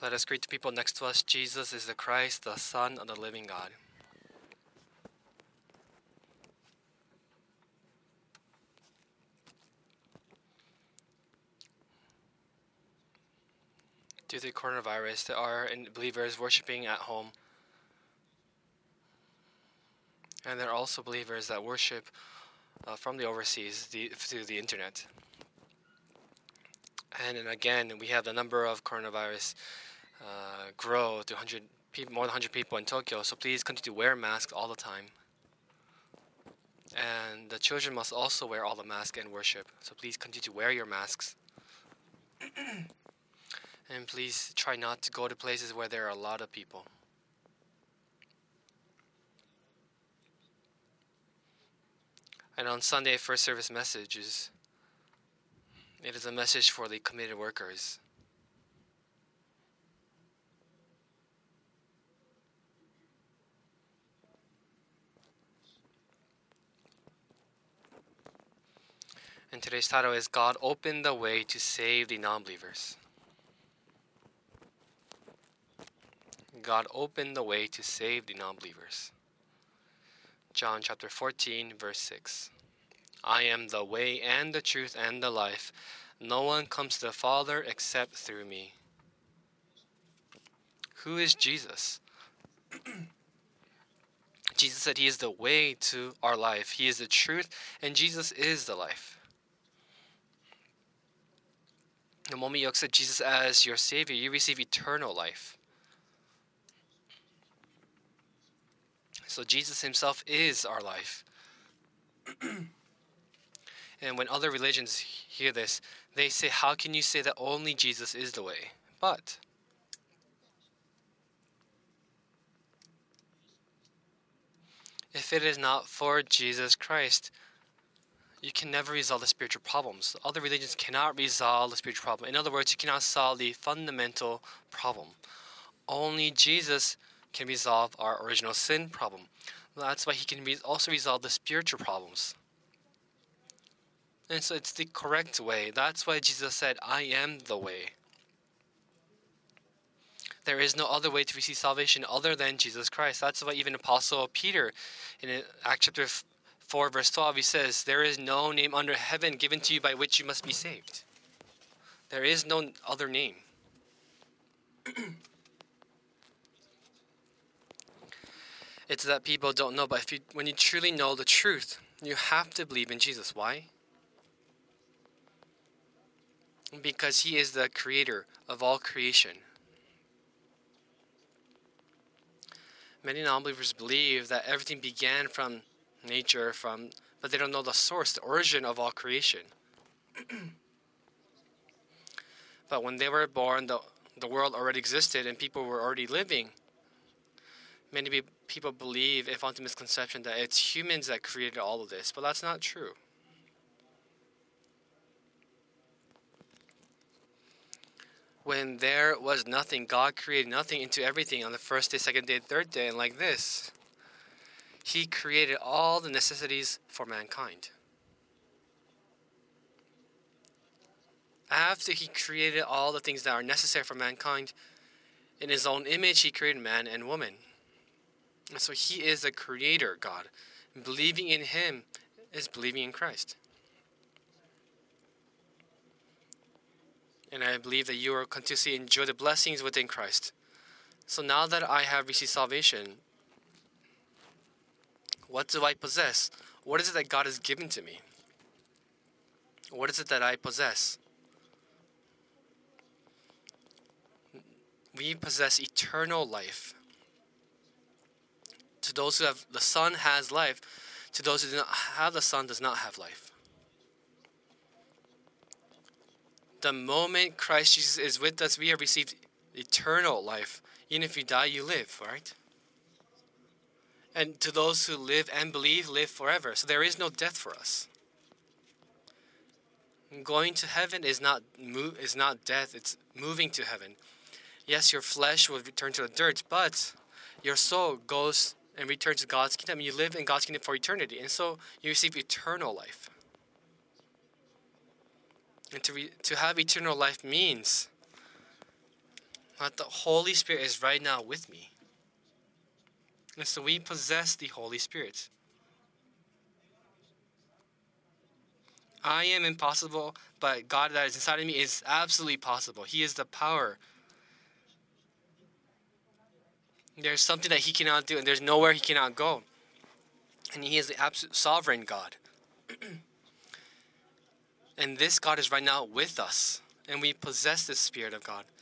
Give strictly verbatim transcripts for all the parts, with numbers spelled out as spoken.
Let us greet the people next to us. Jesus is the Christ, the Son of the living God. Due to the coronavirus, there are believers worshiping at home. And there are also believers that worship uh, from the overseas the, through the internet. And, and again, we have the number of coronavirus uh, grow to one hundred people, more than one hundred people in Tokyo. So please continue to wear masks all the time. And the children must also wear all the masks and worship. So please continue to wear your masks. And please try not to go to places where there are a lot of people. And on Sunday, first service message is, it is a message for the committed workers. And today's title is God Opened the Way to Save the Non-Believers. God opened the way to save the non-believers. John chapter fourteen, verse six. I am the way and the truth and the life. No one comes to the Father except through me. Who is Jesus? Jesus said he is the way to our life. He is the truth, and Jesus is the life. The moment you accept Jesus as your Savior, you receive eternal life. So Jesus himself is our life. And when other religions hear this, they say, how can you say that only Jesus is the way? But if it is not for Jesus Christ, you can never resolve the spiritual problems. Other religions cannot resolve the spiritual problem. In other words, you cannot solve the fundamental problem. Only Jesus can resolve our original sin problem. That's why he can re- also resolve the spiritual problems. And so it's the correct way. That's why Jesus said, I am the way. There is no other way to receive salvation other than Jesus Christ. That's why even Apostle Peter in Acts chapter four verse twelve, he says, there is no name under heaven given to you by which you must be saved. There is no other name. It's that people don't know, but if you, when you truly know the truth, you have to believe in Jesus. Why? Because he is the creator of all creation. Many non-believers believe that everything began from nature, from, but they don't know the source, the origin of all creation. But when they were born, the, the world already existed and people were already living. Many be- people believe, if onto misconception, that it's humans that created all of this, but that's not true. When there was nothing, God created nothing into everything on the first day, second day, third day, and like this. He created all the necessities for mankind. After he created all the things that are necessary for mankind, in his own image, he created man and woman. And so he is the creator God. And believing in him is believing in Christ. And I believe that you will continuously enjoy the blessings within Christ. So now that I have received salvation, what do I possess? What is it that God has given to me? What is it that I possess? We possess eternal life. To those who have the Son has life. To those who do not have the Son does not have life. The moment Christ Jesus is with us, we have received eternal life. Even if you die, you live, right? And to those who live and believe, live forever. So there is no death for us. Going to heaven is not mo- is not death, it's moving to heaven. Yes, your flesh will return to the dirt, but your soul goes and returns to God's kingdom. You live in God's kingdom for eternity, and so you receive eternal life. And to re- to have eternal life means That the Holy Spirit is right now with me. And so we possess the Holy Spirit. I am impossible, but God that is inside of me is absolutely possible. He is the power. There's something that He cannot do, and there's nowhere He cannot go. And He is the absolute sovereign God. And this God is right now with us. And we possess the Spirit of God.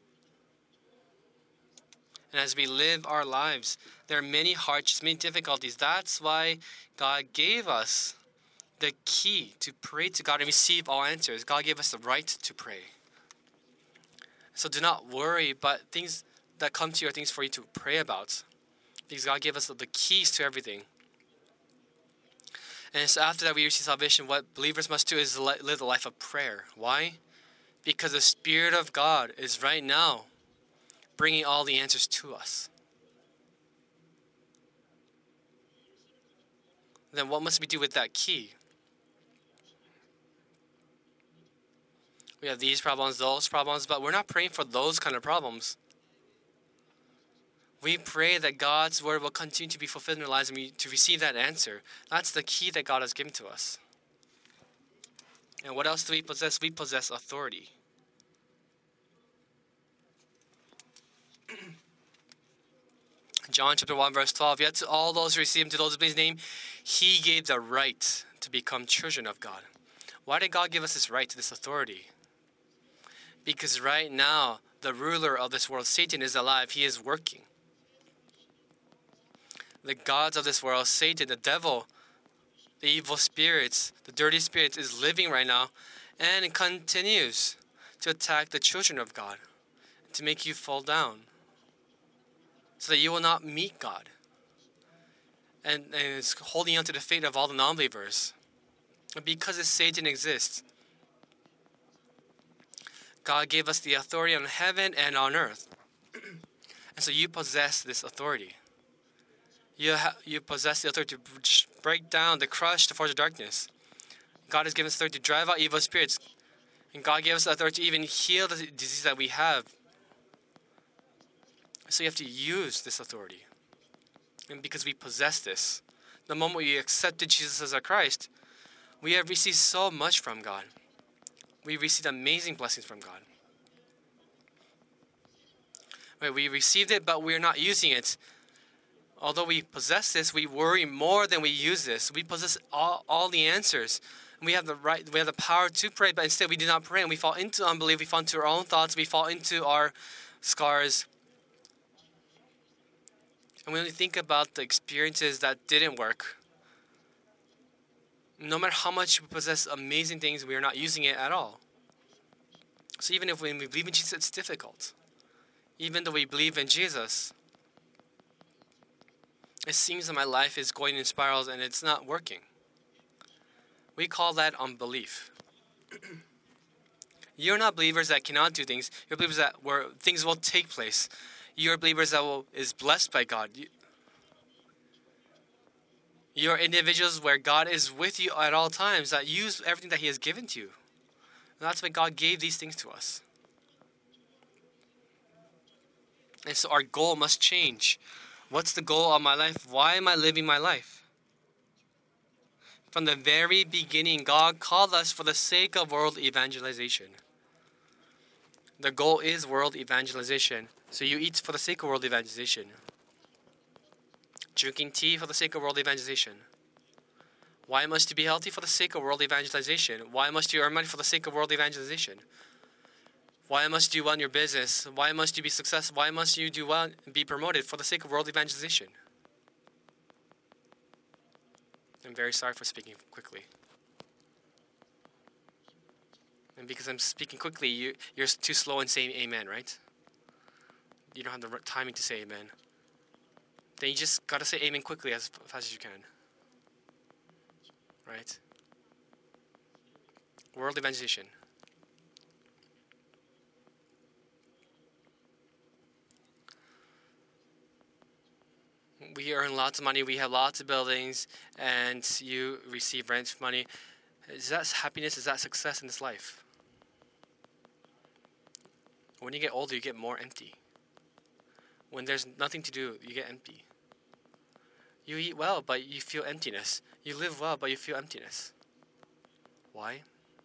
And as we live our lives, there are many hardships, many difficulties. That's why God gave us the key to pray to God and receive all answers. God gave us the right to pray. So do not worry, but things that come to you are things for you to pray about. Because God gave us the keys to everything. And so after that we receive salvation, what believers must do is live the life of prayer. Why? Because the Spirit of God is right now bringing all the answers to us. Then what must we do with that key? We have these problems, those problems, but we're not praying for those kind of problems. We pray that God's word will continue to be fulfilled in our lives and we, to receive that answer. That's the key that God has given to us. And what else do we possess? We possess authority. John chapter one verse twelve, yet to all those who receive him, to those who believe his name, he gave the right to become children of God. Why did God give us this right, this authority? Because right now, the ruler of this world, Satan, is alive. He is working. The gods of this world, Satan, the devil, the evil spirits, the dirty spirits, is living right now and continues to attack the children of God, to make you fall down, so that you will not meet God. And, and it's holding on to the fate of all the non-believers. And because this Satan exists, God gave us the authority on heaven and on earth. And so you possess this authority. You, ha- you possess the authority to break down, to crush the force of darkness. God has given us authority to drive out evil spirits. And God gave us the authority to even heal the disease that we have. So you have to use this authority. And because we possess this, the moment we accepted Jesus as our Christ, we have received so much from God. We received amazing blessings from God. Right, we received it, but we're not using it. Although we possess this, we worry more than we use this. We possess all, all the answers. And we have the right, we have the power to pray, but instead we do not pray. And we fall into unbelief. We fall into our own thoughts. We fall into our scars. And when we think about the experiences that didn't work, no matter how much we possess amazing things, we are not using it at all. So even if when we believe in Jesus, it's difficult. Even though we believe in Jesus, it seems that my life is going in spirals and it's not working. We call that unbelief. You're not believers that cannot do things. You're believers that where things will take place. You're believers that will is blessed by God. You, you're individuals where God is with you at all times, that use everything that He has given to you. And that's why God gave these things to us. And so our goal must change. What's the goal of my life? Why am I living my life? From the very beginning, God called us for the sake of world evangelization. The goal is world evangelization. So you eat for the sake of world evangelization. Drinking tea for the sake of world evangelization. Why must you be healthy? For the sake of world evangelization. Why must you earn money? For the sake of world evangelization. Why must you run your business? Why must you be successful? Why must you do well and be promoted? For the sake of world evangelization. I'm very sorry for speaking quickly. And because I'm speaking quickly, you, you're too slow in saying amen, right? You don't have the timing to say amen. Then you just got to say amen quickly as fast as you can. Right? World evangelization. We earn lots of money, we have lots of buildings, and you receive rent money. Is that happiness? Is that success in this life? When you get older, you get more empty. When there's nothing to do, you get empty. You eat well, but you feel emptiness. You live well, but you feel emptiness. Why?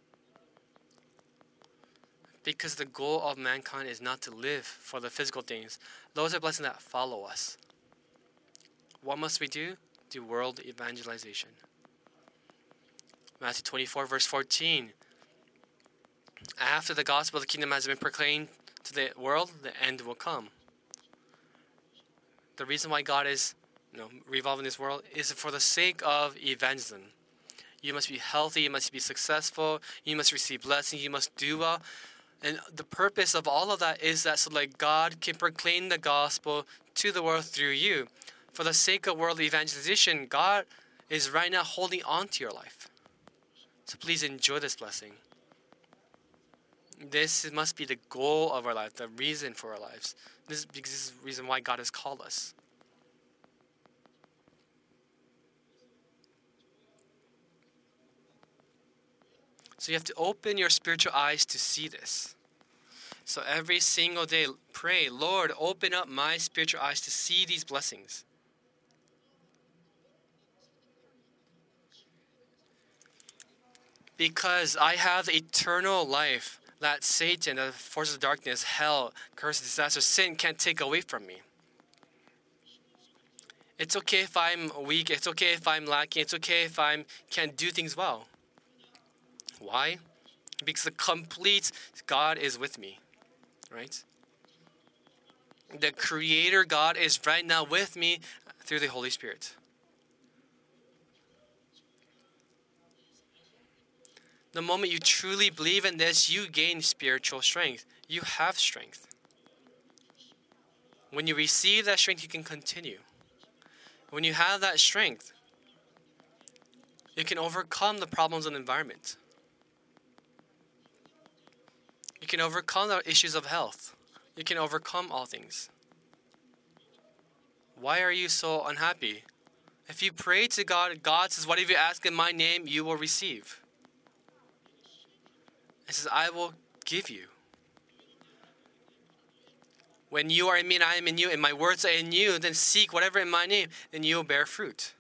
Because the goal of mankind is not to live for the physical things. Those are blessings that follow us. What must we do? Do world evangelization. Matthew twenty-four, verse fourteen. After the gospel of the kingdom has been proclaimed to the world, the end will come. The reason why God is you know, revolving this world is for the sake of evangelism. You must be healthy, you must be successful, you must receive blessings, you must do well. And the purpose of all of that is that so like God can proclaim the gospel to the world through you. For the sake of world evangelization, God is right now holding on to your life. So please enjoy this blessing. This must be the goal of our life, the reason for our lives. This is because this is the reason why God has called us. So you have to open your spiritual eyes to see this. So every single day, pray, Lord, open up my spiritual eyes to see these blessings. Because I have eternal life that Satan, the forces of darkness, hell, curse, disaster, sin can't take away from me. It's okay if I'm weak. It's okay if I'm lacking. It's okay if I can't do things well. Why? Because the complete God is with me, right? The Creator God is right now with me through the Holy Spirit. The moment you truly believe in this, you gain spiritual strength. You have strength. When you receive that strength, you can continue. When you have that strength, you can overcome the problems of the environment. You can overcome the issues of health. You can overcome all things. Why are you so unhappy? If you pray to God, God says, whatever you ask in my name, you will receive. He says, I will give you. When you are in me and I am in you, and my words are in you, then seek whatever in my name, and you will bear fruit.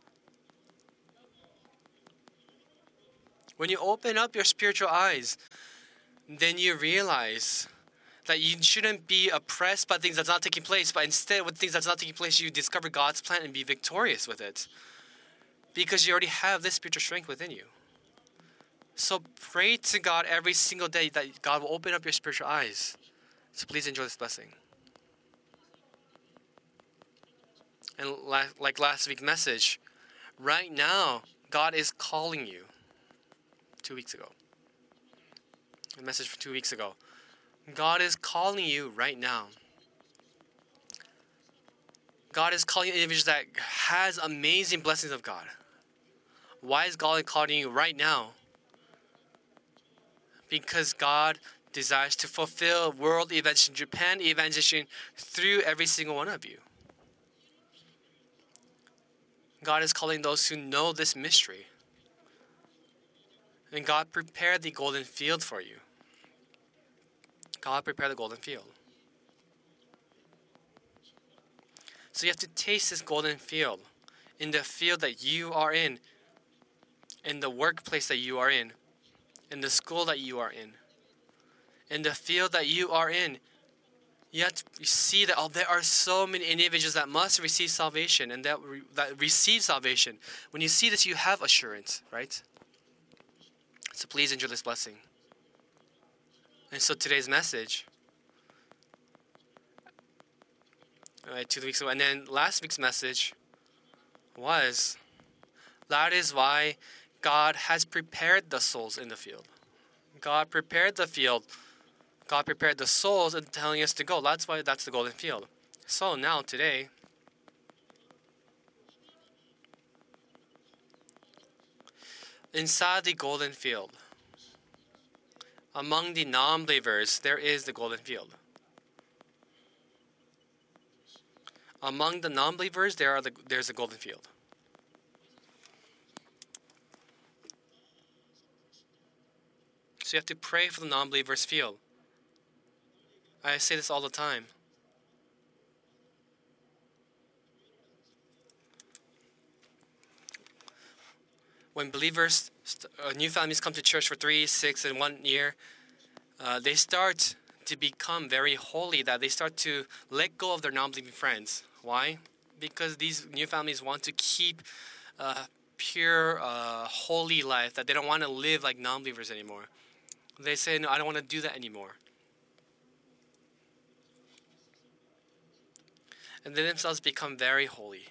When you open up your spiritual eyes, then you realize that you shouldn't be oppressed by things that's not taking place, but instead with things that's not taking place, you discover God's plan and be victorious with it. Because you already have this spiritual strength within you. So pray to God every single day that God will open up your spiritual eyes. So please enjoy this blessing. And like last week's message, right now, God is calling you. Two weeks ago. A message from two weeks ago. God is calling you right now. God is calling you individuals that has amazing blessings of God. Why is God calling you right now? Because God desires to fulfill world evangelization, Japan evangelization through every single one of you. God is calling those who know this mystery. And God prepared the golden field for you. God prepared the golden field. So you have to taste this golden field in the field that you are in, in the workplace that you are in, in the school that you are in, in the field that you are in. You have to see that oh, there are so many individuals that must receive salvation and that, re- that receive salvation. When you see this, you have assurance, right? So please enjoy this blessing. And so today's message, right, two weeks ago, and then last week's message was, that is why God has prepared the souls in the field. God prepared the field. God prepared the souls and telling us to go. That's why that's the golden field. So now today, inside the golden field, among the non-believers, there is the golden field. Among the non-believers, there are the, there's the golden field. So you have to pray for the non-believers' field. I say this all the time. When believers, uh, new families come to church for three, six, and one year, uh, they start to become very holy, that they start to let go of their non-believing friends. Why? Because these new families want to keep uh, pure, uh, holy life, that they don't want to live like non-believers anymore. They say, no, I don't want to do that anymore. And they themselves become very holy.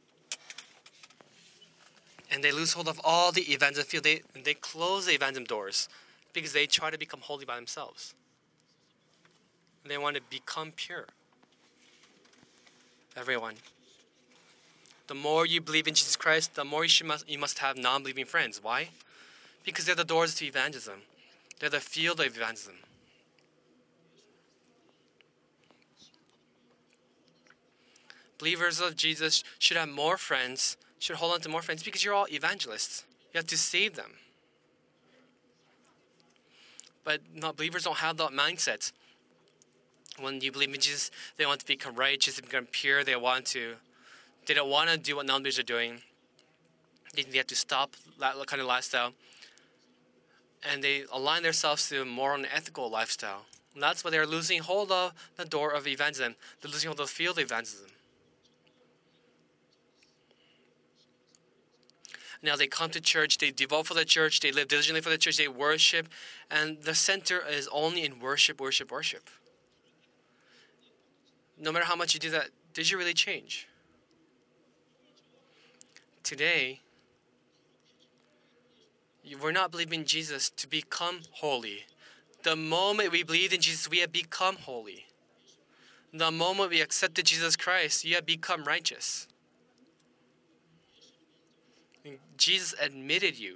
And they lose hold of all the evangelism field. They, they close the evangelism doors because they try to become holy by themselves. They want to become pure. Everyone. The more you believe in Jesus Christ, the more you, should must, you must have non-believing friends. Why? Because they're the doors to evangelism. They're the field of evangelism. Believers of Jesus should have more friends, should hold on to more friends, because you're all evangelists. You have to save them. But not believers don't have that mindset. When you believe in Jesus, they want to become righteous, they become pure, they want to, they don't want to do what non-believers are doing. They think they have to stop that kind of lifestyle. And they align themselves to a moral and ethical lifestyle. And that's why they're losing hold of the door of evangelism. They're losing hold of the field of evangelism. Now they come to church, they devote for the church, they live diligently for the church, they worship, and the center is only in worship, worship, worship. No matter how much you do that, did you really change? Today, we're not believing in Jesus to become holy. The moment we believed in Jesus, we have become holy. The moment we accepted Jesus Christ, you have become righteous. Jesus admitted you.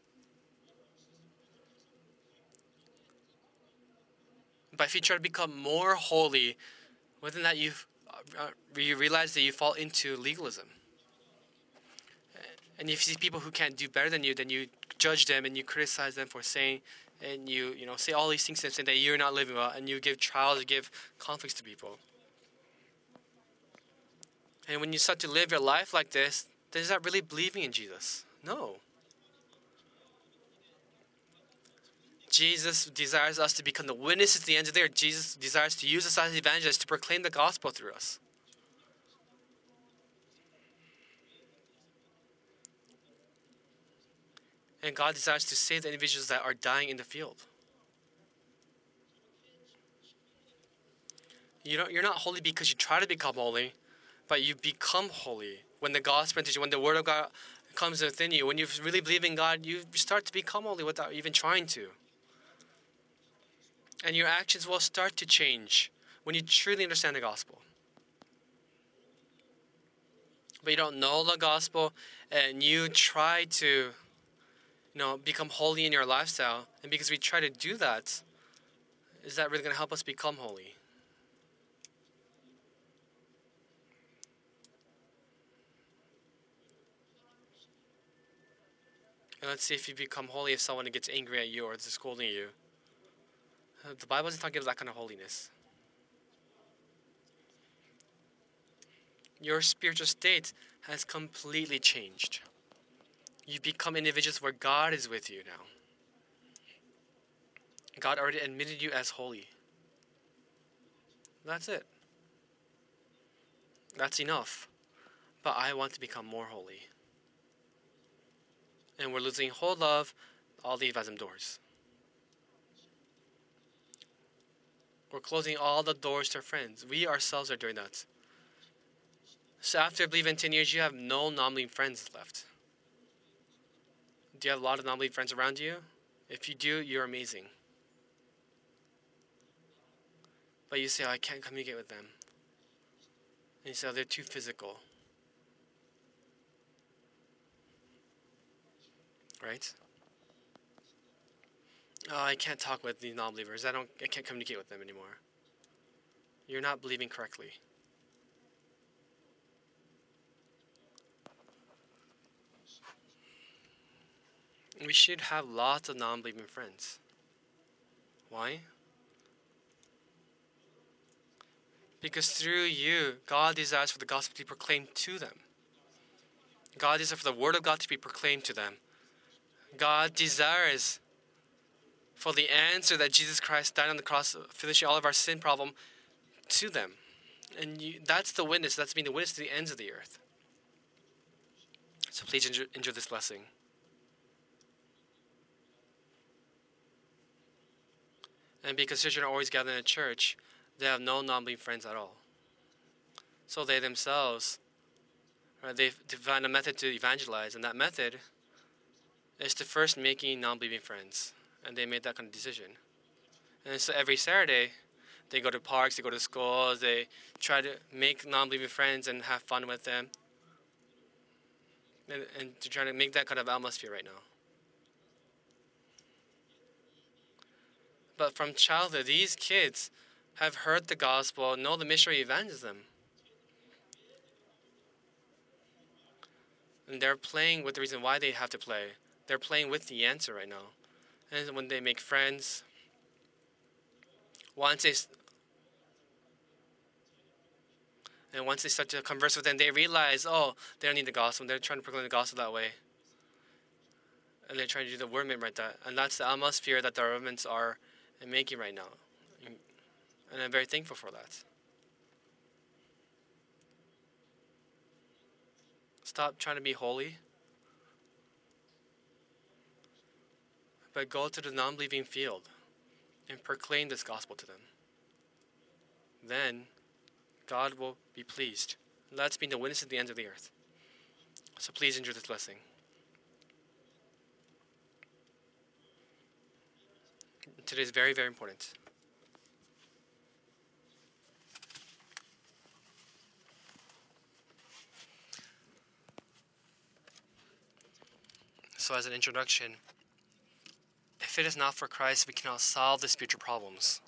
But if you try to become more holy, within that you uh, you realize that you fall into legalism. And if you see people who can't do better than you, then you judge them and you criticize them for saying, and you you know say all these things to them, saying that you're not living well, and you give trials, you give conflicts to people. And when you start to live your life like this, then is that really believing in Jesus? No. Jesus desires us to become the witnesses at the end of the day. Jesus desires to use us as evangelists to proclaim the gospel through us. And God desires to save the individuals that are dying in the field. You don't, you're not holy because you try to become holy, but you become holy when the gospel enters you, when the word of God comes within you. When you really believe in God, you start to become holy without even trying to. And your actions will start to change when you truly understand the gospel. But you don't know the gospel, and you try to, you know, become holy in your lifestyle. And because we try to do that, is that really going to help us become holy? And let's see if you become holy if someone gets angry at you or is scolding you. The Bible isn't talking about that kind of holiness. Your spiritual state has completely changed. You become individuals where God is with you now. God already admitted you as holy. That's it. That's enough. But I want to become more holy. And we're losing hold of all the evangelism doors. We're closing all the doors to our friends. We ourselves are doing that. So after I believe in ten years, you have no non-believing friends left. Do you have a lot of non-believing friends around you? If you do, you're amazing. But you say, oh, I can't communicate with them. And you say, oh, they're too physical. Right? Oh, I can't talk with these non-believers. I don't. I can't communicate with them anymore. You're not believing correctly. We should have lots of non-believing friends. Why? Because through you, God desires for the gospel to be proclaimed to them. God desires for the word of God to be proclaimed to them. God desires for the answer that Jesus Christ died on the cross, finishing all of our sin problem, to them. And you, that's the witness. That's being the witness to the ends of the earth. So please enjoy, enjoy this blessing. And because children are always gathered in a church, they have no non-believing friends at all. So they themselves, right, they've found a method to evangelize, and that method is to first making non-believing friends. And they made that kind of decision. And so every Saturday, they go to parks, they go to schools, they try to make non-believing friends and have fun with them. And, and to try to make that kind of atmosphere right now. But from childhood, these kids have heard the gospel, know the missionary evangelism. And they're playing with the reason why they have to play. They're playing with the answer right now. And when they make friends, once they and once they start to converse with them, they realize, oh, they don't need the gospel. They're trying to proclaim the gospel that way. And they're trying to do the word right that. And that's the atmosphere that the governments are making right now. And I'm very thankful for that. Stop trying to be holy. But go to the non-believing field and proclaim this gospel to them. Then God will be pleased. That's being the witness at the ends of the earth. So please enjoy this blessing. Today is very, very important. So as an introduction, if it is not for Christ, we cannot solve the spiritual problems.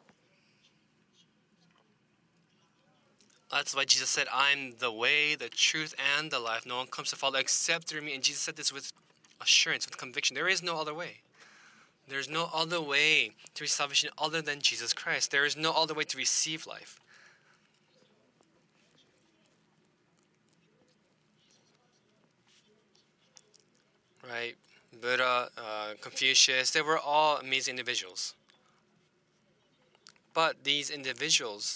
That's why Jesus said, I'm the way, the truth, and the life. No one comes to Father except through me. And Jesus said this with assurance, with conviction. There is no other way. There's no other way to receive salvation other than Jesus Christ. There is no other way to receive life. Right? Buddha, uh, Confucius, they were all amazing individuals. But these individuals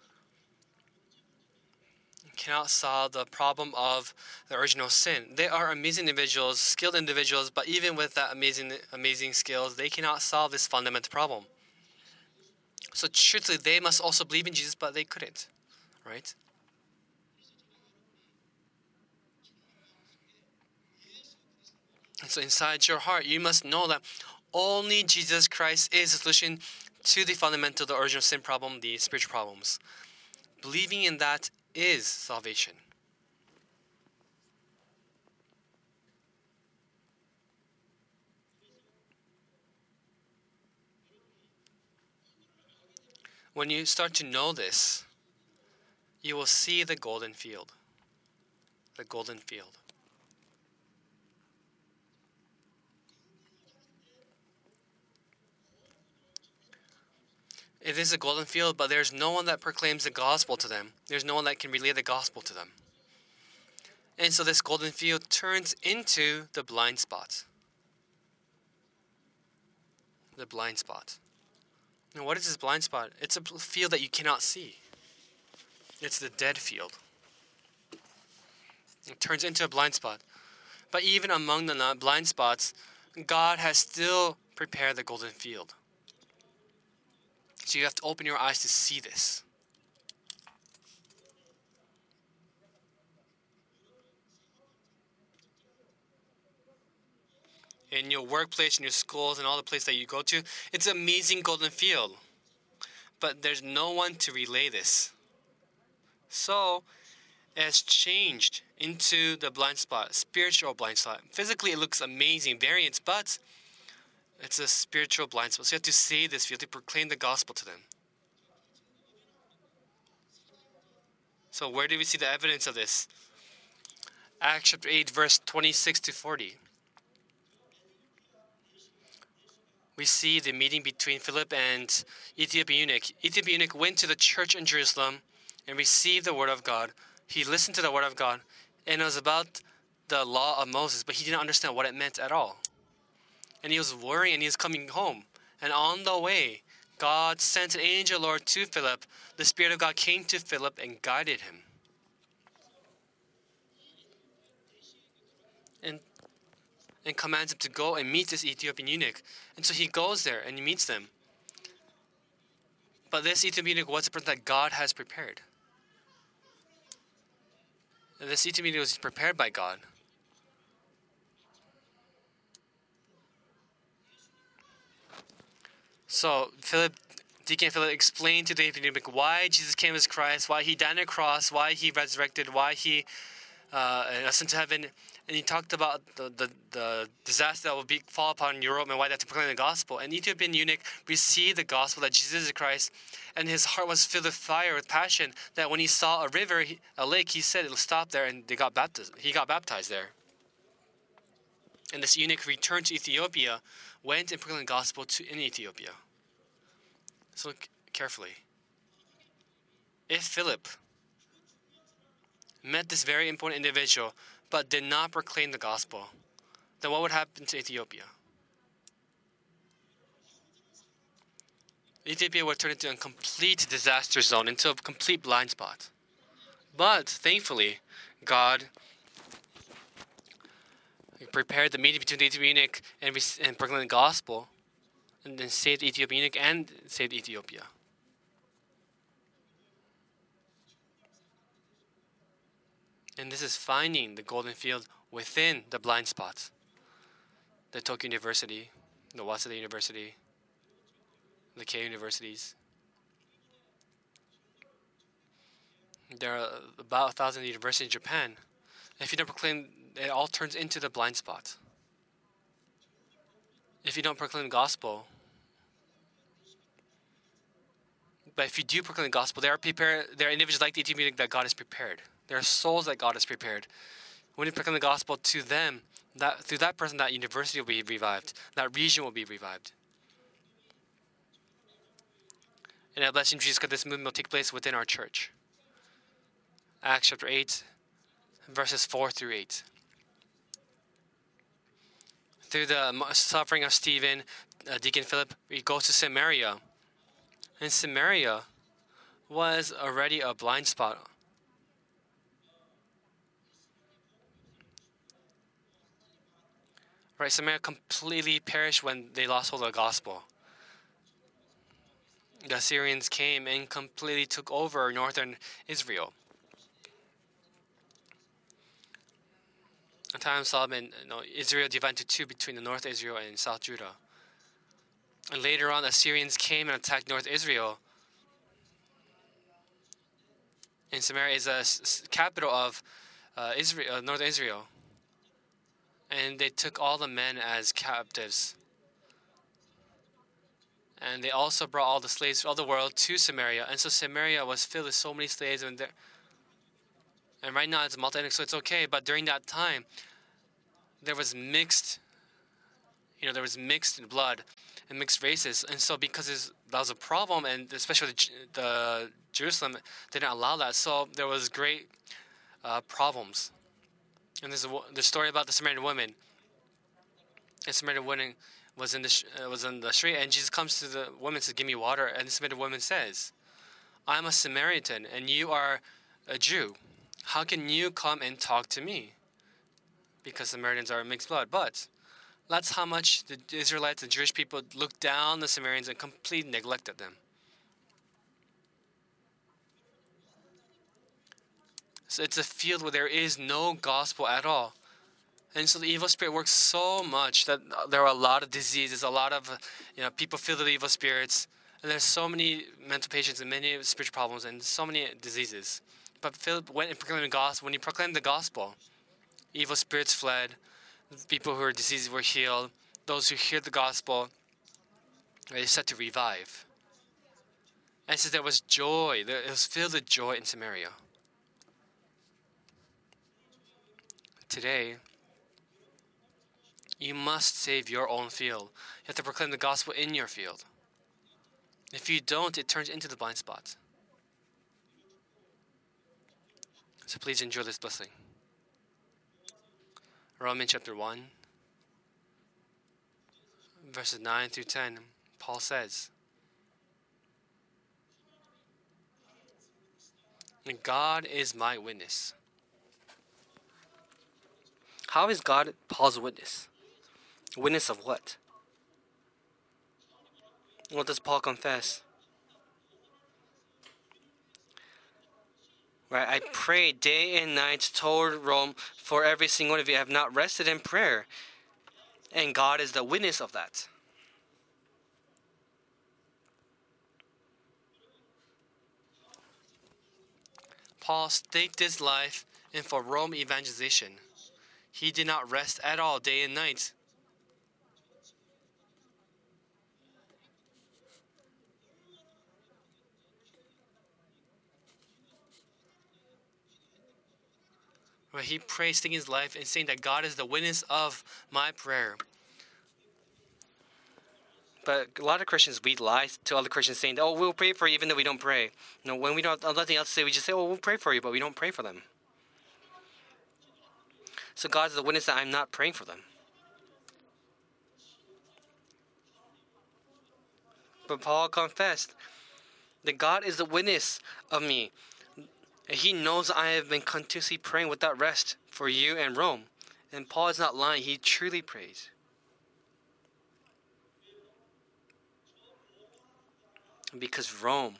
cannot solve the problem of the original sin. They are amazing individuals, skilled individuals, but even with that amazing amazing skills, they cannot solve this fundamental problem. So truthfully, they must also believe in Jesus, but they couldn't. Right? And so inside your heart, you must know that only Jesus Christ is the solution to the fundamental, the original sin problem, the spiritual problems. Believing in that is salvation. When you start to know this, you will see the golden field. The golden field. It is a golden field, but there's no one that proclaims the gospel to them. There's no one that can relay the gospel to them. And so this golden field turns into the blind spot. The blind spot. Now, what is this blind spot? It's a field that you cannot see. It's the dead field. It turns into a blind spot. But even among the blind spots, God has still prepared the golden field. So you have to open your eyes to see this. In your workplace, in your schools, and all the places that you go to, it's an amazing golden field. But there's no one to relay this. So it has changed into the blind spot, spiritual blind spot. Physically, it looks amazing, variance, but it's a spiritual blind spot. So you have to say this, you have to proclaim the gospel to them. So where do we see the evidence of this? Acts chapter eight, verse twenty-six to forty. We see the meeting between Philip and Ethiopian eunuch. Ethiopian eunuch went to the church in Jerusalem and received the word of God. He listened to the word of God, and it was about the law of Moses, but he didn't understand what it meant at all. And he was worrying, and he was coming home. And on the way, God sent an angel, Lord, to Philip. The Spirit of God came to Philip and guided him. And, and commands him to go and meet this Ethiopian eunuch. And so he goes there and he meets them. But this Ethiopian eunuch was a person that God has prepared. And this Ethiopian eunuch was prepared by God. So Philip, Deacon Philip explained to the Ethiopian eunuch why Jesus came as Christ, why he died on the cross, why he resurrected, why he uh, ascended to heaven. And he talked about the, the, the disaster that will be, fall upon Europe and why they have to proclaim the gospel. And the Ethiopian eunuch received the gospel that Jesus is Christ, and his heart was filled with fire, with passion, that when he saw a river, he, a lake, he said it'll stop there, and they got baptized. He got baptized there. And this eunuch returned to Ethiopia, went and proclaimed the gospel to, in Ethiopia. So look carefully. If Philip met this very important individual, but did not proclaim the gospel, then what would happen to Ethiopia? Ethiopia would turn into a complete disaster zone, into a complete blind spot. But thankfully, God prepared the meeting between the Ethiopian eunuch and, and proclaimed the gospel, and then saved the Ethiopian eunuch and saved Ethiopia. And this is finding the golden field within the blind spots. The Tokyo University, the Waseda University, the Keio universities. There are about a thousand universities in Japan. If you don't proclaim, it all turns into the blind spot. If you don't proclaim the gospel, but if you do proclaim the gospel, there are prepared, there are individuals like the Ethiopian that God has prepared. There are souls that God has prepared. When you proclaim the gospel to them, that through that person, that university will be revived. That region will be revived. And I bless you in Jesus, because this movement will take place within our church. Acts chapter eight, verses four through eight. Through the suffering of Stephen, uh, Deacon Philip, he goes to Samaria. And Samaria was already a blind spot. Right, Samaria completely perished when they lost hold of the gospel. The Assyrians came and completely took over northern Israel. At the time of Solomon, you know, Israel divided into two between the north Israel and south Judah. And later on, the Assyrians came and attacked north Israel. And Samaria is a s- capital of uh, Israel, uh, north Israel. And they took all the men as captives. And they also brought all the slaves from all the world to Samaria. And so Samaria was filled with so many slaves. And, and right now it's multi-ethnic, so it's okay. But during that time, there was mixed, you know, there was mixed blood and mixed races. And so because that was a problem, and especially the, the Jerusalem didn't allow that, so there was great uh, problems. And there's a, the story about the Samaritan woman. The Samaritan woman was in the sh- uh, was in the street, and Jesus comes to the woman and says, "Give me water." And the Samaritan woman says, "I'm a Samaritan, and you are a Jew. How can you come and talk to me?" Because Samaritans are mixed blood. But that's how much the Israelites, the Jewish people, looked down the Samaritans and completely neglected them. So it's a field where there is no gospel at all. And so the evil spirit works so much that there are a lot of diseases, a lot of you know people filled with evil spirits. And there's so many mental patients and many spiritual problems and so many diseases. But Philip went and proclaimed the gospel. When he proclaimed the gospel, evil spirits fled. People who were diseased were healed. Those who heard the gospel, they set to revive. And it says there was joy. It was filled with joy in Samaria. Today, you must save your own field. You have to proclaim the gospel in your field. If you don't, it turns into the blind spot. So please enjoy this blessing. Romans chapter one, verses nine through ten, Paul says, God is my witness. How is God Paul's witness? Witness of what? What does Paul confess? Right, I pray day and night toward Rome for every single one of you. I have not rested in prayer. And God is the witness of that. Paul staked his life in for Rome evangelization. He did not rest at all day and night. Where he prayed, staking his life and saying that God is the witness of my prayer. But a lot of Christians, we lie to other Christians saying, oh, we'll pray for you even though we don't pray. You know, when we don't have nothing else to say, we just say, oh, we'll pray for you, but we don't pray for them. So God is the witness that I'm not praying for them. But Paul confessed that God is the witness of me. He knows I have been continuously praying without rest for you and Rome. And Paul is not lying. He truly prays. Because Rome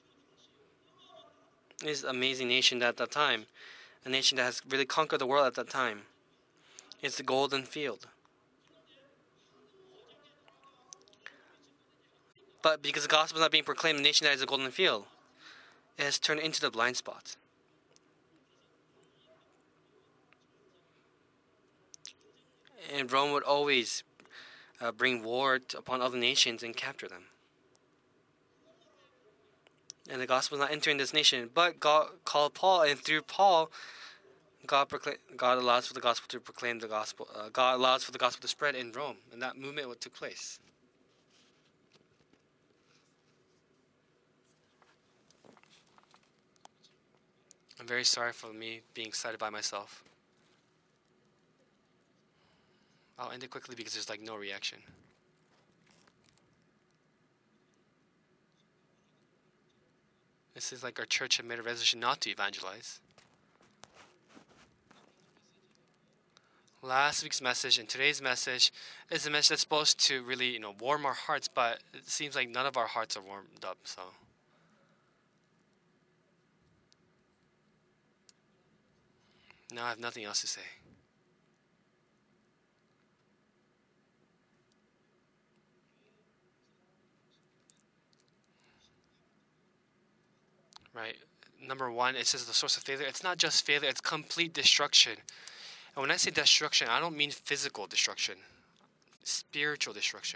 is an amazing nation at that time. A nation that has really conquered the world at that time. It's the golden field. But because the gospel is not being proclaimed, the nation that is the golden field, it has turned into the blind spot. And Rome would always uh, bring war t- upon other nations and capture them. And the gospel is not entering this nation, but God called Paul, and through Paul, God proclaim, God allows for the gospel to proclaim the gospel. Uh, God allows for the gospel to spread in Rome, and that movement what took place. I'm very sorry for me being excited by myself. I'll end it quickly because there's like no reaction. This is like our church have made a resolution not to evangelize. Last week's message and today's message is a message that's supposed to really, you know, warm our hearts, but it seems like none of our hearts are warmed up, so. Now I have nothing else to say. Right? Number one, it says the source of failure. It's not just failure, it's complete destruction. And when I say destruction, I don't mean physical destruction. Spiritual destruction.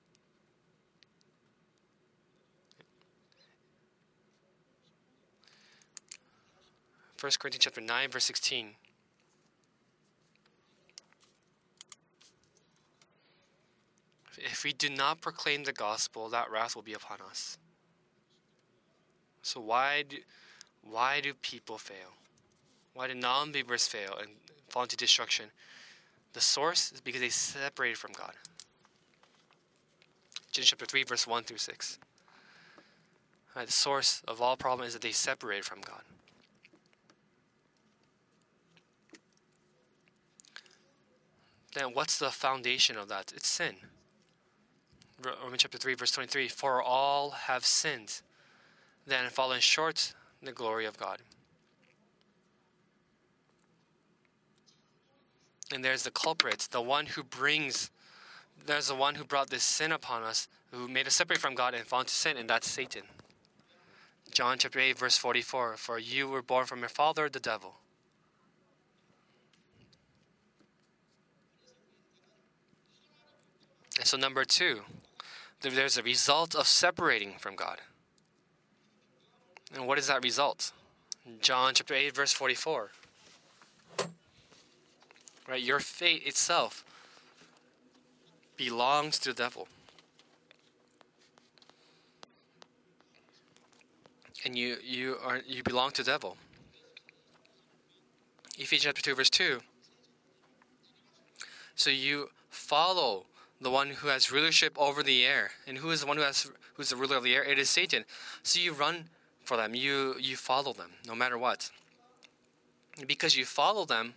First Corinthians chapter nine, verse sixteen. If we do not proclaim the gospel, that wrath will be upon us. So why do, why do people fail? Why do non-believers fail and fall into destruction? The source is because they separated from God. James chapter three, verse one through six. Right, the source of all problem is that they separated from God. Then what's the foundation of that? It's sin. Romans chapter three, verse twenty-three. For all have sinned, then fallen short the glory of God. And there's the culprit, the one who brings, there's the one who brought this sin upon us, who made us separate from God and fall into sin, and that's Satan. John chapter eight, verse forty-four. For you were born from your father, the devil. And so number two, there's a result of separating from God. And what is that result? John chapter eight, verse forty-four. Right, your fate itself belongs to the devil. And you you are you belong to the devil. Ephesians chapter two, verse two. So you follow the one who has rulership over the air. And who is the one who has who's the ruler of the air? It is Satan. So you run for them. You you follow them, no matter what. Because you follow them,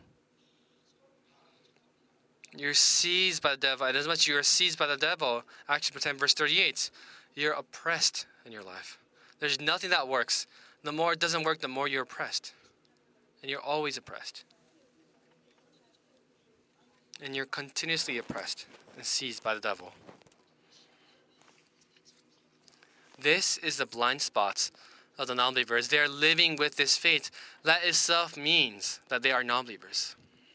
you're seized by the devil. And as much as you are seized by the devil, Acts ten, verse thirty-eight, you're oppressed in your life. There's nothing that works. The more it doesn't work, the more you're oppressed. And you're always oppressed. And you're continuously oppressed and seized by the devil. This is the blind spots of the non-believers. They are living with this fate. That itself means that they are non-believers.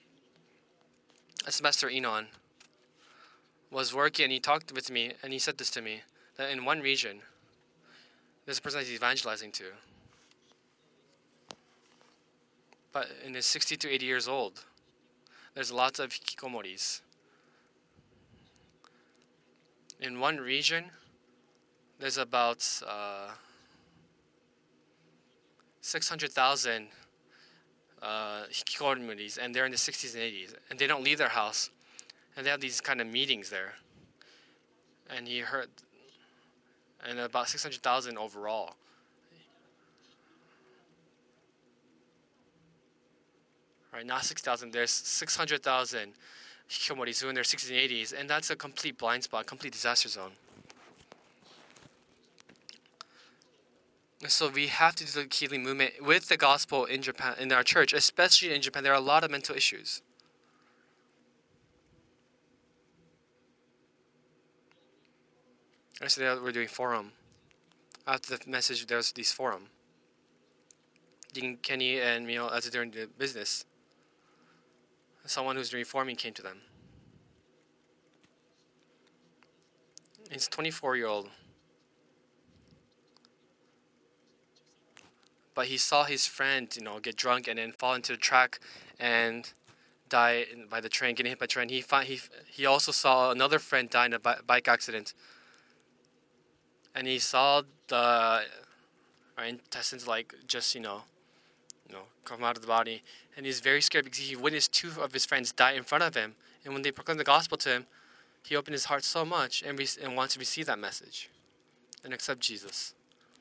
Master Enon was working and he talked with me and he said this to me, that in one region, there's a person that he's evangelizing to. But in his sixty to eighty years old, there's lots of hikikomoris. In one region, there's about uh, six hundred thousand uh, hikikomoris, and they're in the sixties and eighties, and they don't leave their house, and they have these kind of meetings there. And he heard, and about six hundred thousand overall. Right, not six thousand, there's six hundred thousand hikikomoris who are in their sixties and eighties, and that's a complete blind spot, complete disaster zone. So we have to do the healing movement with the gospel in Japan, in our church, especially in Japan. There are a lot of mental issues. Yesterday we're doing forum. After the message, there's this forum. Dean Kenny and Mio, as they're doing the business, someone who's reforming came to them. He's a twenty-four-year-old. But he saw his friend, you know, get drunk and then fall into the track and die by the train, getting hit by the train. He find, he he also saw another friend die in a bi- bike accident. And he saw the uh, intestines, like, just, you know, you know, come out of the body. And he's very scared because he witnessed two of his friends die in front of him. And when they proclaimed the gospel to him, he opened his heart so much and, re- and wanted to receive that message and accept Jesus.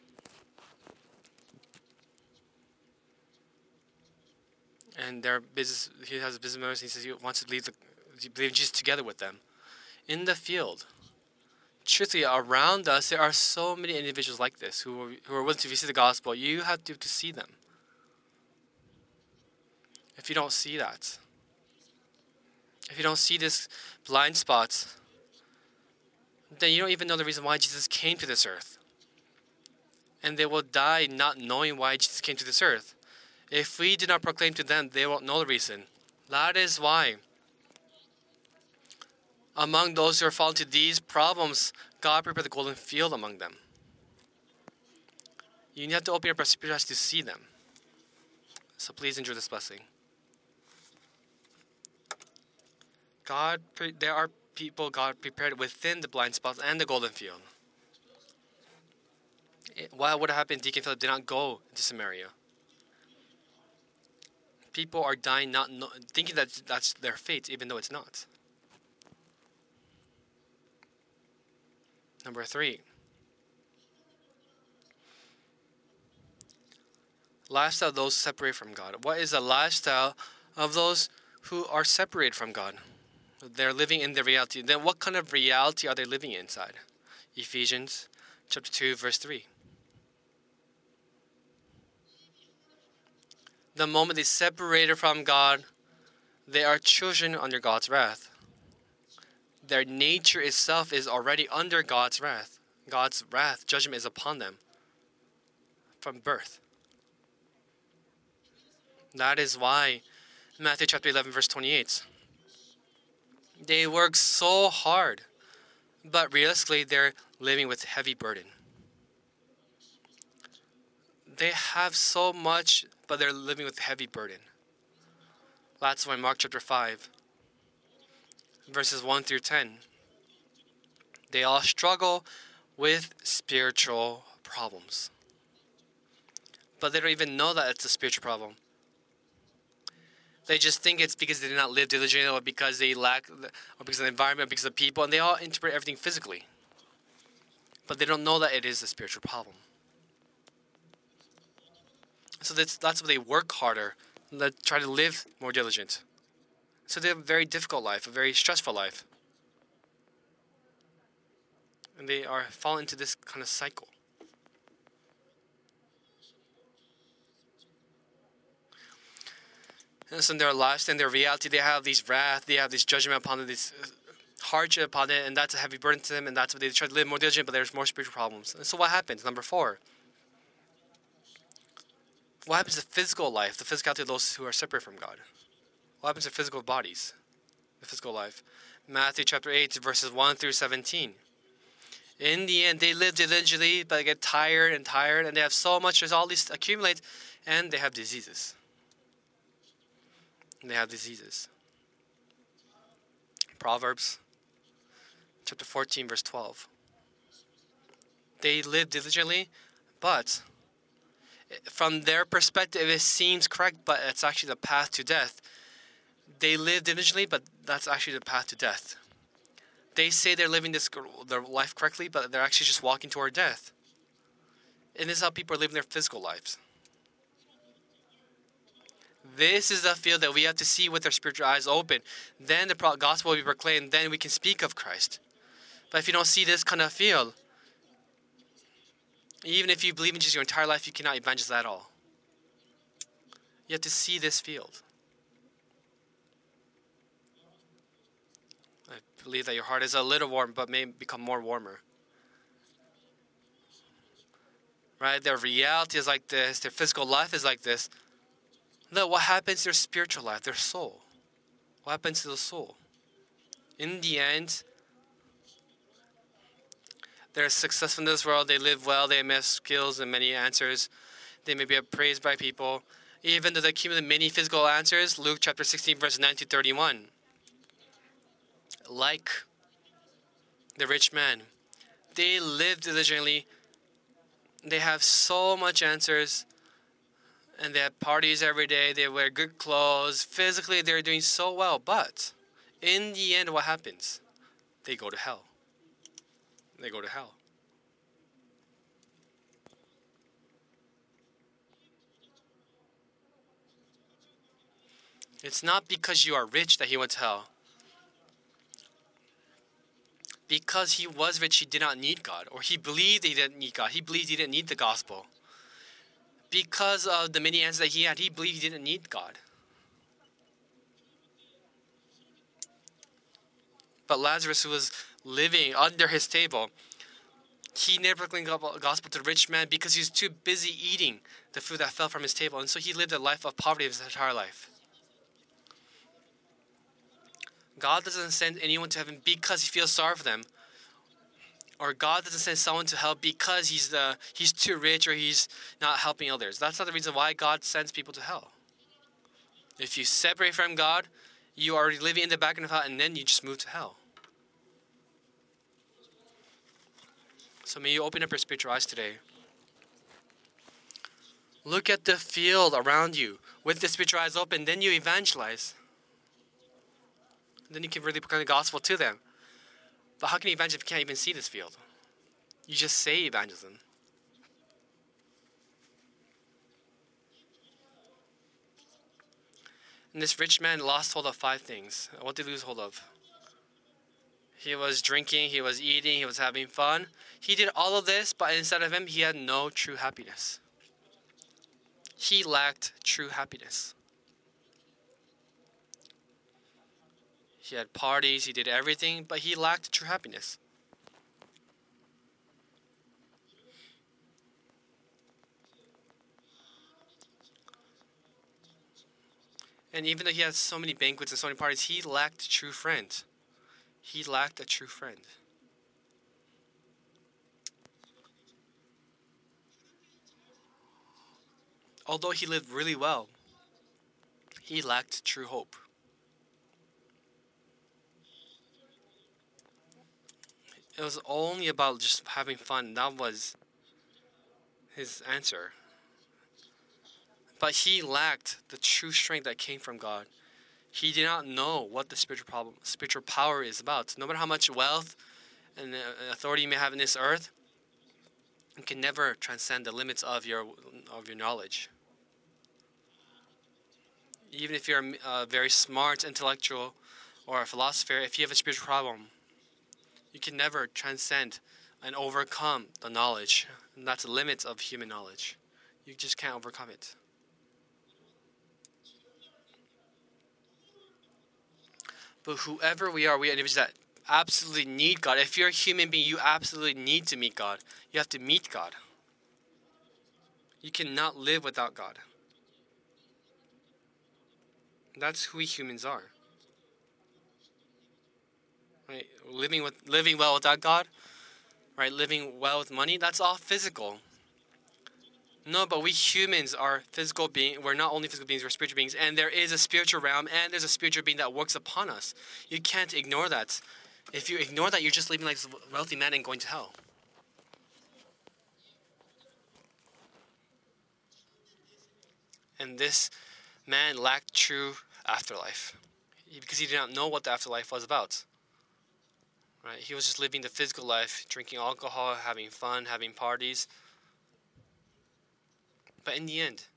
And their business, he has a business members, and he says he wants to leave the, believe Jesus together with them. In the field, truthfully, around us, there are so many individuals like this who are, who are willing to receive the gospel. You have to, to see them. If you don't see that, if you don't see this blind spots, then you don't even know the reason why Jesus came to this earth. And they will die not knowing why Jesus came to this earth. If we do not proclaim to them, they won't know the reason. That is why, among those who are fallen to these problems, God prepared the golden field among them. You have to open your spiritual eyes to see them. So please enjoy this blessing. God, there are people God prepared within the blind spots and the golden field. What would have happened if Deacon Philip did not go into Samaria? People are dying not know, thinking that that's their fate, even though it's not. Number three. Lifestyle of those separated from God. What is the lifestyle of those who are separated from God? They're living in the reality. Then what kind of reality are they living inside? Ephesians chapter two, verse three. The moment they separated from God, they are children under God's wrath. Their nature itself is already under God's wrath. God's wrath, judgment is upon them from birth. That is why Matthew chapter eleven, verse twenty-eight. They work so hard, but realistically they're living with heavy burden. They have so much, but they're living with heavy burden. That's why Mark chapter five, verses one through ten. They all struggle with spiritual problems. But they don't even know that it's a spiritual problem. They just think it's because they did not live diligently, or because they lack, or because of the environment, or because of people, and they all interpret everything physically. But they don't know that it is a spiritual problem. So that's that's why they work harder, they try to live more diligent. So they have a very difficult life, a very stressful life. And they are fall into this kind of cycle. And so in their lives, in their reality, they have these wrath, they have this judgment upon it, this hardship upon it, and that's a heavy burden to them, and that's what they try to live more diligent, but there's more spiritual problems. And so what happens? Number four. What happens to physical life, the physicality of those who are separate from God? What happens to physical bodies, the physical life? Matthew chapter eight, verses one through seventeen. In the end, they live diligently, but they get tired and tired, and they have so much, there's all these accumulate, and they have diseases. And they have diseases. Proverbs chapter fourteen, verse twelve. They live diligently, but from their perspective, it seems correct, but it's actually the path to death. They live diligently, but that's actually the path to death. They say they're living this their life correctly, but they're actually just walking toward death. And this is how people are living their physical lives. This is the field that we have to see with our spiritual eyes open. Then the gospel will be proclaimed. Then we can speak of Christ. But if you don't see this kind of field, even if you believe in Jesus your entire life, you cannot evangelize at all. You have to see this field. I believe that your heart is a little warm, but may become more warmer. Right? Their reality is like this. Their physical life is like this. Look, what happens to their spiritual life, their soul? What happens to the soul? In the end, they're successful in this world. They live well. They have skills and many answers. They may be praised by people. Even though they accumulate many physical answers, Luke chapter sixteen, verse nine to thirty-one. Like the rich man, they live diligently. They have so much answers. And they have parties every day. They wear good clothes. Physically, they're doing so well. But in the end, what happens? They go to hell. They go to hell. It's not because you are rich that he went to hell. Because he was rich, he did not need God. Or he believed he didn't need God. He believed he didn't need the gospel. Because of the many answers that he had, he believed he didn't need God. But Lazarus, who was living under his table, he never proclaimed the gospel to the rich man because he was too busy eating the food that fell from his table. And so he lived a life of poverty his entire life. God doesn't send anyone to heaven because he feels sorry for them. Or God doesn't send someone to hell because he's the he's too rich or he's not helping others. That's not the reason why God sends people to hell. If you separate from God, you are already living in the back of hell, and then you just move to hell. So may you open up your spiritual eyes today. Look at the field around you. With the spiritual eyes open, then you evangelize. Then you can really proclaim the gospel to them. But how can you evangelize if you can't even see this field? You just say evangelism. And this rich man lost hold of five things. What did he lose hold of? He was drinking, he was eating, he was having fun. He did all of this, but inside of him, he had no true happiness. He lacked true happiness. He had parties, he did everything, but he lacked true happiness. And even though he had so many banquets and so many parties, he lacked a true friend. He lacked a true friend. Although he lived really well, he lacked true hope. It was only about just having fun. That was his answer. But he lacked the true strength that came from God. He did not know what the spiritual problem, spiritual power is about. No matter how much wealth and authority you may have in this earth, you can never transcend the limits of your of your knowledge. Even if you're a very smart intellectual or a philosopher, if you have a spiritual problem, you can never transcend and overcome the knowledge. And that's the limits of human knowledge. You just can't overcome it. But whoever we are, we are individuals that absolutely need God. If you're a human being, you absolutely need to meet God. You have to meet God. You cannot live without God. That's who we humans are. Right? Living with living well without God, right? Living well with money, that's all physical. No, but we humans are physical beings. We're not only physical beings, we're spiritual beings. And there is a spiritual realm, and there's a spiritual being that works upon us. You can't ignore that. If you ignore that, you're just living like a wealthy man and going to hell. And this man lacked true afterlife because he did not know what the afterlife was about. Right? He was just living the physical life, drinking alcohol, having fun, having parties. But in the end,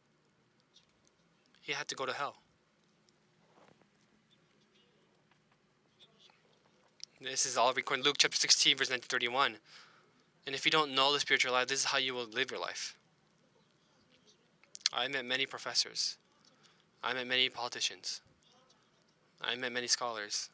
he had to go to hell. This is all recorded in Luke chapter sixteen, verse nineteen thirty-one. And if you don't know the spiritual life, this is how you will live your life. I met many professors. I met many politicians. I met many scholars.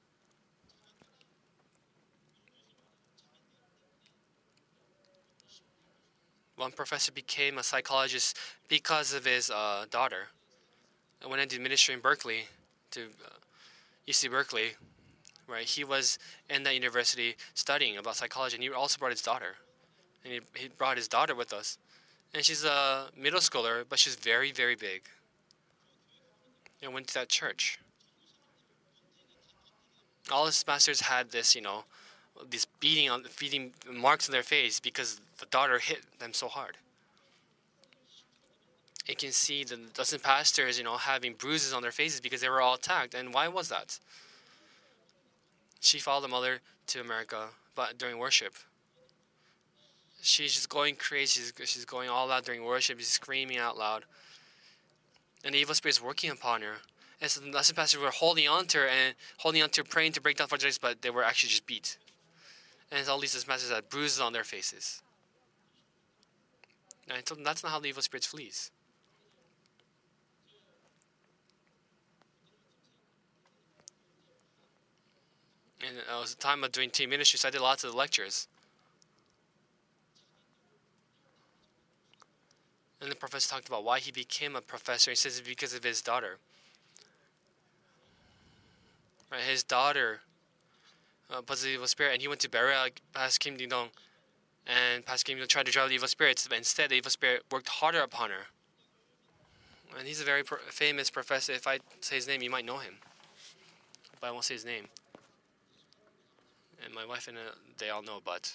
One professor became a psychologist because of his uh, daughter. I went into ministry in Berkeley, to uh, U C Berkeley, right? He was in that university studying about psychology, and he also brought his daughter. And he, he brought his daughter with us. And she's a middle schooler, but she's very, very big. And went to that church. All his masters had this, you know, this beating on, feeding marks on their face because the daughter hit them so hard. You can see the dozen pastors, you know, having bruises on their faces because they were all attacked. And why was that? She followed the mother to America, but during worship. She's just going crazy. She's, she's going all out during worship. She's screaming out loud. And the evil spirit is working upon her. And so the lesson pastors were holding on to her and holding on to her, praying to break down for justice, but they were actually just beat. And all these lesson pastors had bruises on their faces. And I told them that's not how the evil spirit flees. And it was a time of doing team ministry, so I did lots of the lectures. And the professor talked about why he became a professor. He says it's because of his daughter. Right, his daughter uh, possessed the evil spirit, and he went to bury Pastor Kim Ding Dong. And Pastor Kim Ding Dong tried to drive the evil spirits, but instead the evil spirit worked harder upon her. And he's a very pro- famous professor. If I say his name, you might know him. But I won't say his name. And my wife and uh, they all know, but...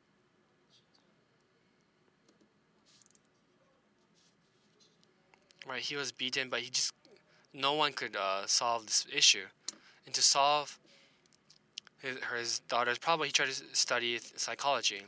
Right, he was beaten, but he just... No one could uh, solve this issue. And to solve his, his daughter's problem, he tried to study psychology.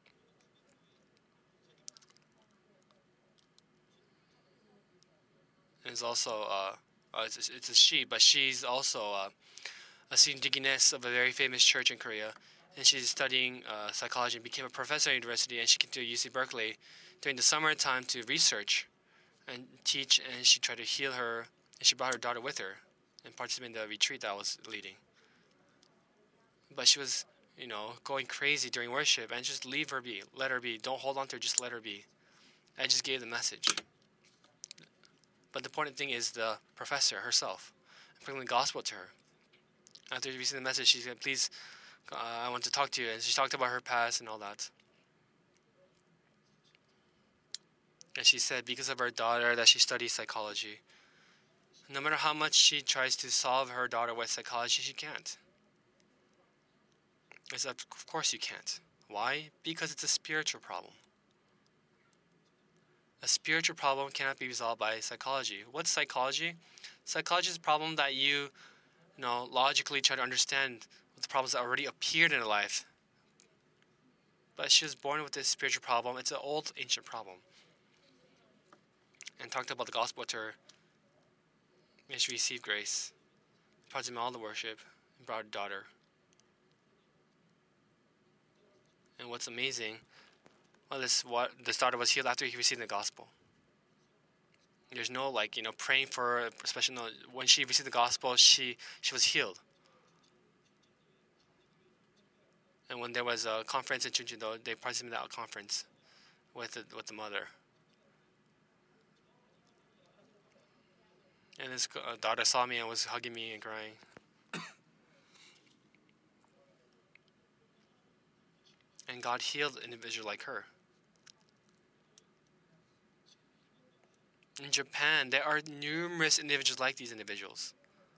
And it's also... Uh, uh, it's, it's a she, but she's also... Uh, a senior deaconess of a very famous church in Korea, and she's studying uh, psychology and became a professor at university, and she came to U C Berkeley during the summertime to research and teach, and she tried to heal her, and she brought her daughter with her and participated in the retreat that I was leading. But she was, you know, going crazy during worship, and just leave her be, let her be. Don't hold on to her, just let her be. I just gave the message. But the important thing is the professor herself, bringing the gospel to her. After receiving the message, she said, please, uh, I want to talk to you. And she talked about her past and all that. And she said because of her daughter that she studies psychology. No matter how much she tries to solve her daughter with psychology, she can't. I said, of course you can't. Why? Because it's a spiritual problem. A spiritual problem cannot be resolved by psychology. What's psychology? Psychology is a problem that you, you know, logically try to understand the problems that already appeared in her life. But she was born with this spiritual problem. It's an old, ancient problem. And talked about the gospel to her. And she received grace. Brought him all the worship. And brought her daughter. And what's amazing, well, this what this daughter was healed after he received the gospel. There's no like you know praying for her, especially no, when she received the gospel, she she was healed. And when there was a conference in Chuncheon, though, they participated in that conference with the, with the mother. And his uh, daughter saw me and was hugging me and crying. And God healed an individual like her. In Japan, there are numerous individuals like these individuals.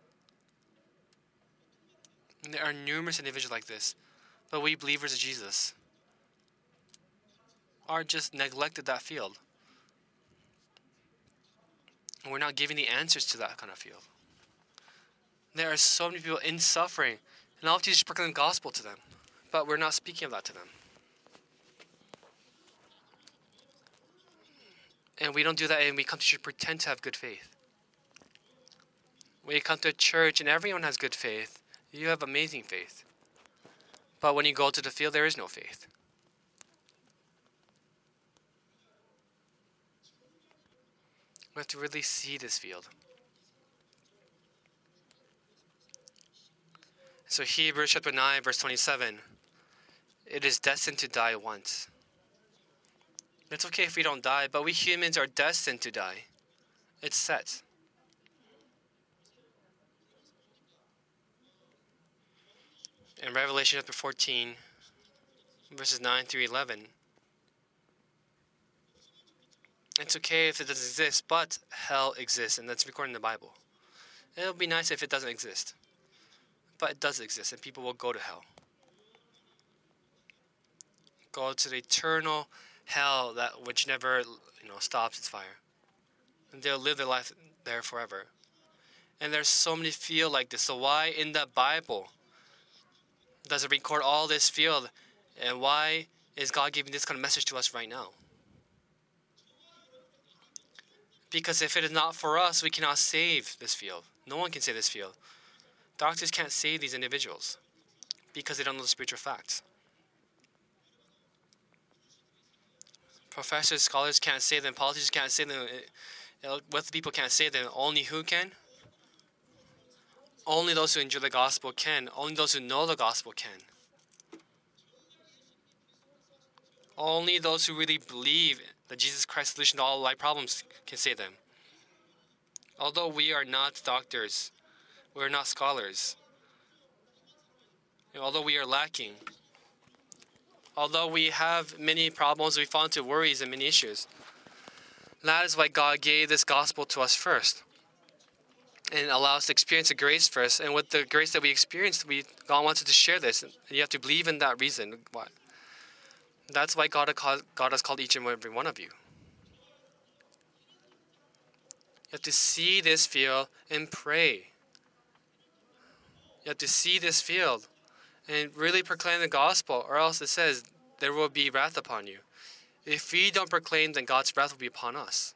And there are numerous individuals like this. But we believers of Jesus are just neglected that field. And we're not giving the answers to that kind of field. There are so many people in suffering, and all of you just proclaim the gospel to them. But we're not speaking of that to them. And we don't do that, and we come to church pretend to have good faith. When you come to a church and everyone has good faith, you have amazing faith. But when you go to the field, there is no faith. We have to really see this field. So Hebrews chapter nine, verse twenty-seven. It is destined to die once. It's okay if we don't die, but we humans are destined to die. It's set. In Revelation chapter fourteen, verses nine through eleven. It's okay if it doesn't exist, but hell exists, and that's recorded in the Bible. It'll be nice if it doesn't exist. But it does exist, and people will go to hell. Go to the eternal hell that which never, you know, stops its fire. And they'll live their life there forever. And there's so many fields like this. So why in the Bible does it record all this field? And why is God giving this kind of message to us right now? Because if it is not for us, we cannot save this field. No one can save this field. Doctors can't save these individuals because they don't know the spiritual facts. Professors, scholars can't save them. Politicians can't save them. Wealthy people can't save them. Only who can? Only those who enjoy the gospel can. Only those who know the gospel can. Only those who really believe that Jesus Christ's solution to all life problems can save them. Although we are not doctors, we are not scholars. And although we are lacking, although we have many problems, we fall into worries and many issues. That is why God gave this gospel to us first. And allow us to experience the grace first. And with the grace that we experienced, we God wants us to share this. And you have to believe in that reason. Why? That's why God, God has called each and every one of you. You have to see this field and pray. You have to see this field and really proclaim the gospel, or else it says there will be wrath upon you. If we don't proclaim, then God's wrath will be upon us.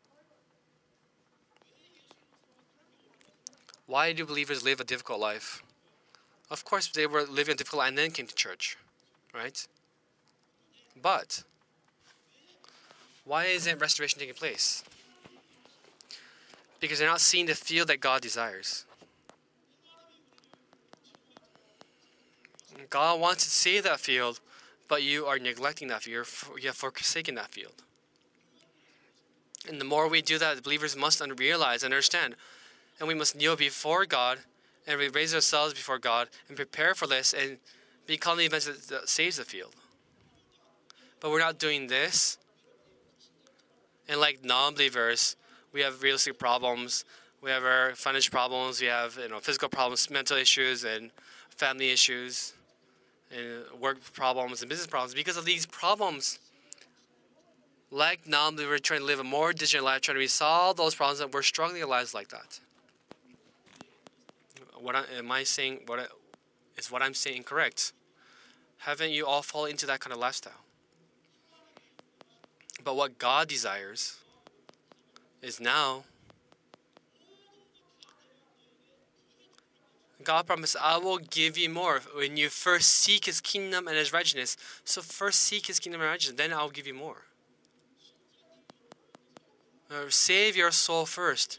Why do believers live a difficult life? Of course, they were living a difficult life and then came to church, right? But why isn't restoration taking place? Because they're not seeing the field that God desires. God wants to save that field, but you are neglecting that field. You have forsaken that field. And the more we do that, the believers must realize and understand. And we must kneel before God and we raise ourselves before God and prepare for this and become the events that, that saves the field. But we're not doing this. And like non-believers, we have realistic problems. We have our financial problems. We have you know physical problems, mental issues, and family issues, and work problems and business problems. Because of these problems, Like non-believers trying to live a more diligent life, trying to resolve those problems, and we're struggling in lives like that. What I, am I saying? What I, is what I'm saying correct? Haven't you all fallen into that kind of lifestyle? But what God desires is now. God promised, I will give you more when you first seek His kingdom and His righteousness. So first seek His kingdom and righteousness, then I'll give you more. Uh, save your soul first.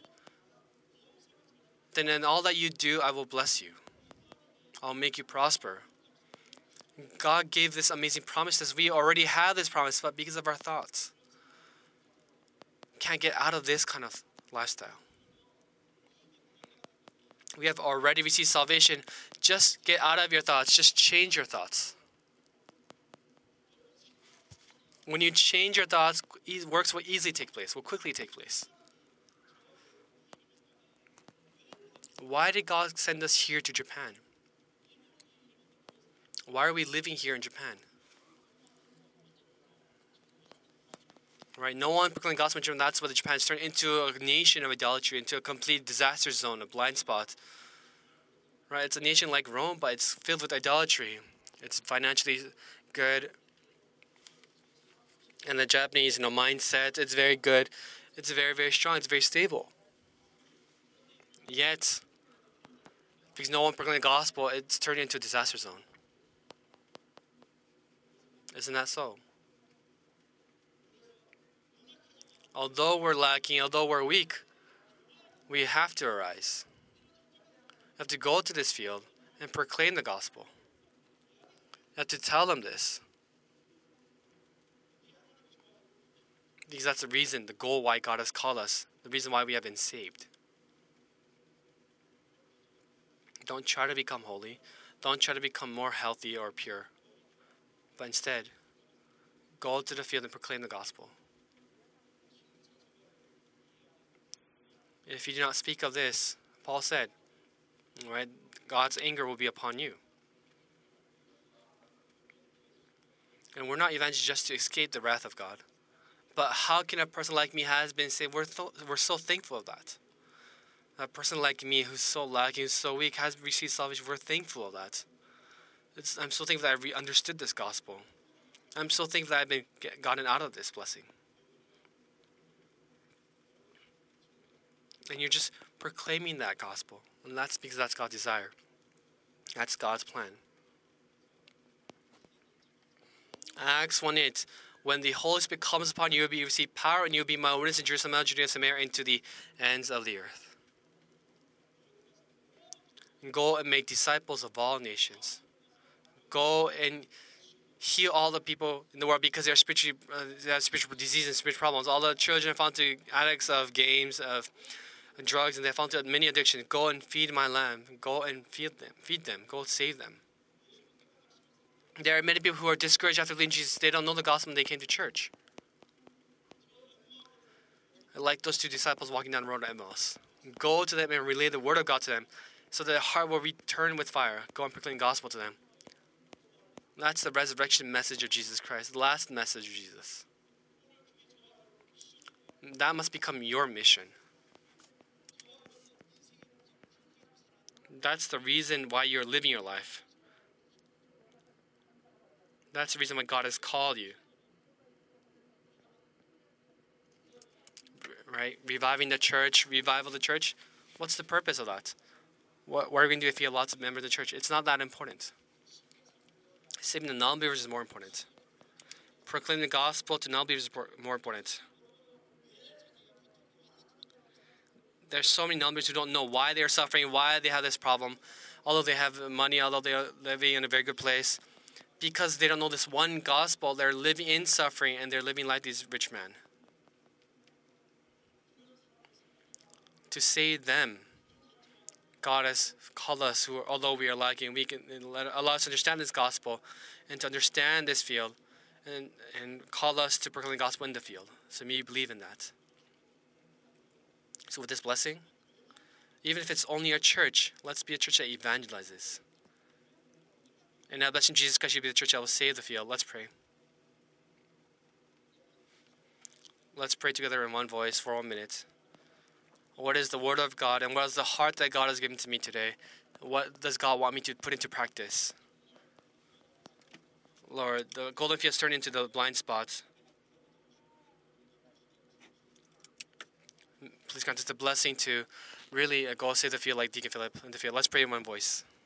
Then in all that you do, I will bless you. I'll make you prosper. God gave this amazing promise to us. We already have this promise, but because of our thoughts, can't get out of this kind of lifestyle. We have already received salvation. Just get out of your thoughts. Just change your thoughts. When you change your thoughts, works will easily take place, will quickly take place. Why did God send us here to Japan? Why are we living here in Japan? Right? No one proclaiming the gospel in Japan. That's why Japan's turned into a nation of idolatry, into a complete disaster zone, a blind spot. Right? It's a nation like Rome, but it's filled with idolatry. It's financially good. And the Japanese, you know, mindset, it's very good. It's very, very strong. It's very stable. Yet, because no one proclaiming the gospel, it's turned into a disaster zone. Isn't that so? Although we're lacking, although we're weak, we have to arise. We have to go to this field and proclaim the gospel. We have to tell them this. Because that's the reason, the goal why God has called us, the reason why we have been saved. Don't try to become holy. Don't try to become more healthy or pure. But instead, go to the field and proclaim the gospel. If you do not speak of this, Paul said, right, God's anger will be upon you. And we're not evangelists just to escape the wrath of God. But how can a person like me has been saved? We're, th- we're so thankful of that. A person like me who's so lacking, who's so weak, has received salvation. We're thankful of that. It's, I'm so thankful that I re- understood this gospel. I'm so thankful that I've been get, gotten out of this blessing. And you're just proclaiming that gospel. And that's because that's God's desire. That's God's plan. Acts one eight. When the Holy Spirit comes upon you, you will receive power, and you will be my witness in Jerusalem, Judea, Samaria, and to the ends of the earth. And go and make disciples of all nations. Go and heal all the people in the world because they are spiritually, uh, they have spiritual disease and spiritual problems. All the children found to addicts of games, of drugs, and they found to many addictions. Go and feed my lamb. Go and feed them. Feed them. Go save them. There are many people who are discouraged after leaving Jesus. They don't know the gospel and they came to church. Like those two disciples walking down the road to Emmaus. Go to them and relay the word of God to them so that their heart will return with fire. Go and proclaim the gospel to them. That's the resurrection message of Jesus Christ, the last message of Jesus. That must become your mission. That's the reason why you're living your life. That's the reason why God has called you. Right? Reviving the church, revival of the church. What's the purpose of that? What, what are we going to do if you have lots of members of the church? It's not that important. Saving the non-believers is more important. Proclaiming the gospel to non-believers is more important. There's so many non-believers who don't know why they are suffering, why they have this problem, although they have money, although they are living in a very good place. Because they don't know this one gospel, they're living in suffering and they're living like this rich man. To save them, God has called us, who, although we are lacking, we can let, allow us to understand this gospel and to understand this field and, and call us to proclaim the gospel in the field. So may you believe in that. So with this blessing, even if it's only a church, let's be a church that evangelizes. And now, blessing Jesus Christ, you be the church that will save the field. Let's pray. let's pray together in one voice for one minute. What is the Word of God, and what is the heart that God has given to me today? What does God want me to put into practice? Lord, the golden fields turn into the blind spots. Please grant us the blessing to really uh, go save the field like Deacon Philip in the field. Let's pray in one voice.